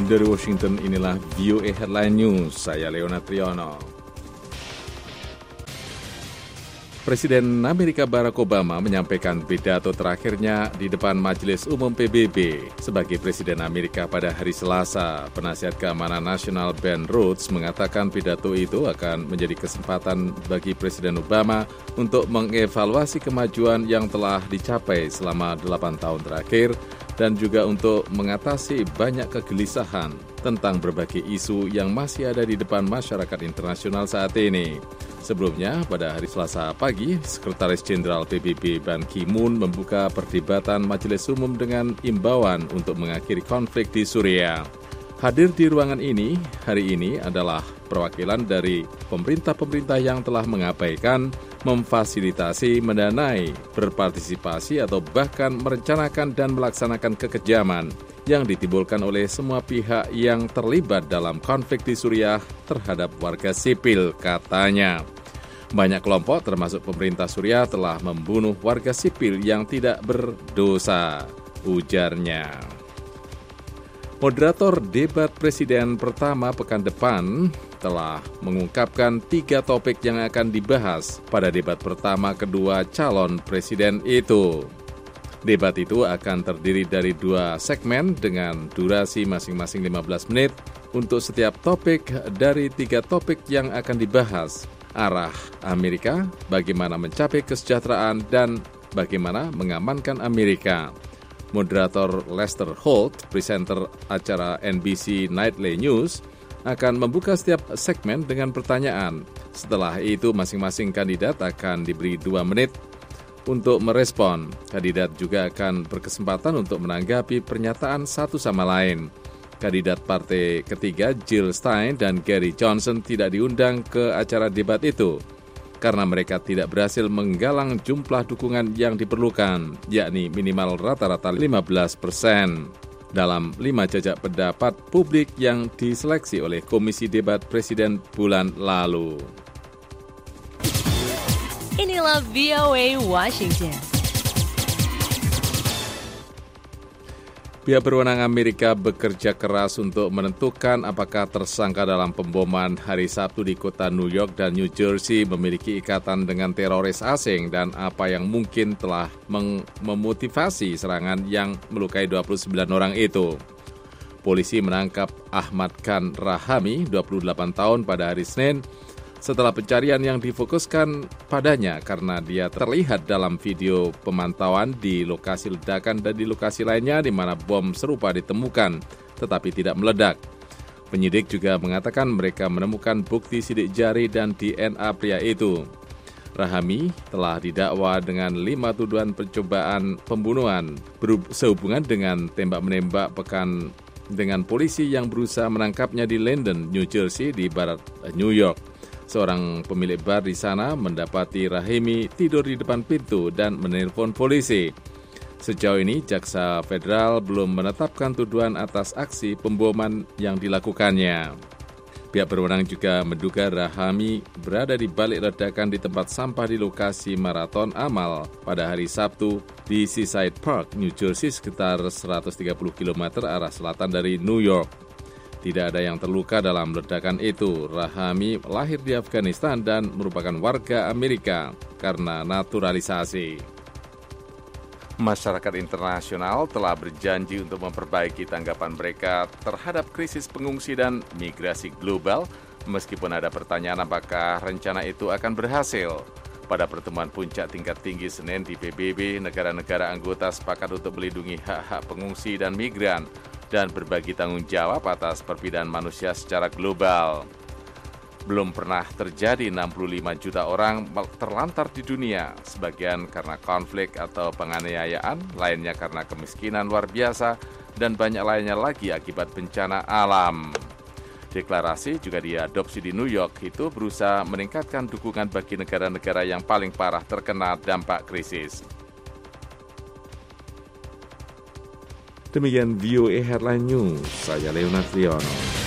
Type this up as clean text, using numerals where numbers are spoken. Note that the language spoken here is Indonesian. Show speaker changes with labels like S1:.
S1: Dari Washington, inilah VOA Headline News. Saya Leonard Triono. Presiden Amerika Barack Obama menyampaikan pidato terakhirnya di depan Majelis Umum PBB sebagai Presiden Amerika pada hari Selasa. Penasihat Keamanan Nasional Ben Rhodes mengatakan pidato itu akan menjadi kesempatan bagi Presiden Obama untuk mengevaluasi kemajuan yang telah dicapai selama 8 tahun terakhir dan juga untuk mengatasi banyak kegelisahan tentang berbagai isu yang masih ada di depan masyarakat internasional saat ini. Sebelumnya, pada hari Selasa pagi, Sekretaris Jenderal PBB Ban Ki-moon membuka perdebatan Majelis Umum dengan imbauan untuk mengakhiri konflik di Suriah. Hadir di ruangan ini hari ini adalah perwakilan dari pemerintah-pemerintah yang telah mengabaikan, memfasilitasi, mendanai, berpartisipasi atau bahkan merencanakan dan melaksanakan kekejaman yang ditimbulkan oleh semua pihak yang terlibat dalam konflik di Suriah terhadap warga sipil, katanya. Banyak kelompok termasuk pemerintah Suriah telah membunuh warga sipil yang tidak berdosa, ujarnya. Moderator debat presiden pertama pekan depan telah mengungkapkan 3 topik yang akan dibahas pada debat pertama kedua calon presiden itu. Debat itu akan terdiri dari 2 segmen dengan durasi masing-masing 15 menit untuk setiap topik dari 3 topik yang akan dibahas. Arah Amerika, bagaimana mencapai kesejahteraan, dan bagaimana mengamankan Amerika. Moderator Lester Holt, presenter acara NBC Nightly News, akan membuka setiap segmen dengan pertanyaan. Setelah itu, masing-masing kandidat akan diberi 2 menit untuk merespon. Kandidat juga akan berkesempatan untuk menanggapi pernyataan satu sama lain. Kandidat partai ketiga Jill Stein dan Gary Johnson tidak diundang ke acara debat itu karena mereka tidak berhasil menggalang jumlah dukungan yang diperlukan, yakni minimal rata-rata 15%. Dalam 5 jajak pendapat publik yang diseleksi oleh Komisi Debat Presiden bulan lalu.
S2: Inilah VOA Washington.
S1: Pihak berwenang Amerika bekerja keras untuk menentukan apakah tersangka dalam pemboman hari Sabtu di kota New York dan New Jersey memiliki ikatan dengan teroris asing dan apa yang mungkin telah memotivasi serangan yang melukai 29 orang itu. Polisi menangkap Ahmad Khan Rahami, 28 tahun pada hari Senin, setelah pencarian yang difokuskan padanya karena dia terlihat dalam video pemantauan di lokasi ledakan dan di lokasi lainnya di mana bom serupa ditemukan, tetapi tidak meledak. Penyidik juga mengatakan mereka menemukan bukti sidik jari dan DNA pria itu. Rahami telah didakwa dengan 5 tuduhan percobaan pembunuhan sehubungan dengan tembak-menembak pekan dengan polisi yang berusaha menangkapnya di Linden, New Jersey di barat New York. Seorang pemilik bar di sana mendapati Rahimi tidur di depan pintu dan menelpon polisi. Sejauh ini, Jaksa Federal belum menetapkan tuduhan atas aksi pemboman yang dilakukannya. Pihak berwenang juga menduga Rahami berada di balik ledakan di tempat sampah di lokasi Marathon Amal pada hari Sabtu di Seaside Park, New Jersey, sekitar 130 km arah selatan dari New York. Tidak ada yang terluka dalam ledakan itu. Rahami lahir di Afghanistan dan merupakan warga Amerika karena naturalisasi. Masyarakat internasional telah berjanji untuk memperbaiki tanggapan mereka terhadap krisis pengungsi dan migrasi global, meskipun ada pertanyaan apakah rencana itu akan berhasil. Pada pertemuan puncak tingkat tinggi Senin di PBB, negara-negara anggota sepakat untuk melindungi hak-hak pengungsi dan migran dan berbagi tanggung jawab atas perpindahan manusia secara global. Belum pernah terjadi 65 juta orang terlantar di dunia, sebagian karena konflik atau penganiayaan, lainnya karena kemiskinan luar biasa, dan banyak lainnya lagi akibat bencana alam. Deklarasi juga diadopsi di New York itu berusaha meningkatkan dukungan bagi negara-negara yang paling parah terkena dampak krisis. Demikian VOA Headline News, saya Leonard Triono.